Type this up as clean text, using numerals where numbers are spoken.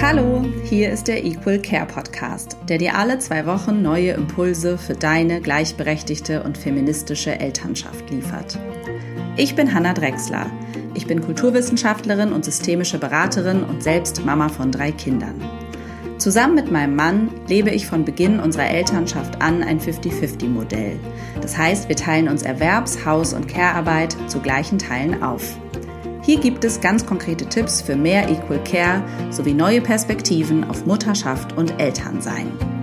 Hallo, hier ist der Equal Care Podcast, der dir alle 2 Wochen neue Impulse für deine gleichberechtigte und feministische Elternschaft liefert. Ich bin Hannah Drechsler. Ich bin Kulturwissenschaftlerin und systemische Beraterin und selbst Mama von 3 Kindern. Zusammen mit meinem Mann lebe ich von Beginn unserer Elternschaft an ein 50-50-Modell. Das heißt, wir teilen uns Erwerbs-, Haus- und Care-Arbeit zu gleichen Teilen auf. Hier gibt es ganz konkrete Tipps für mehr Equal Care sowie neue Perspektiven auf Mutterschaft und Elternsein.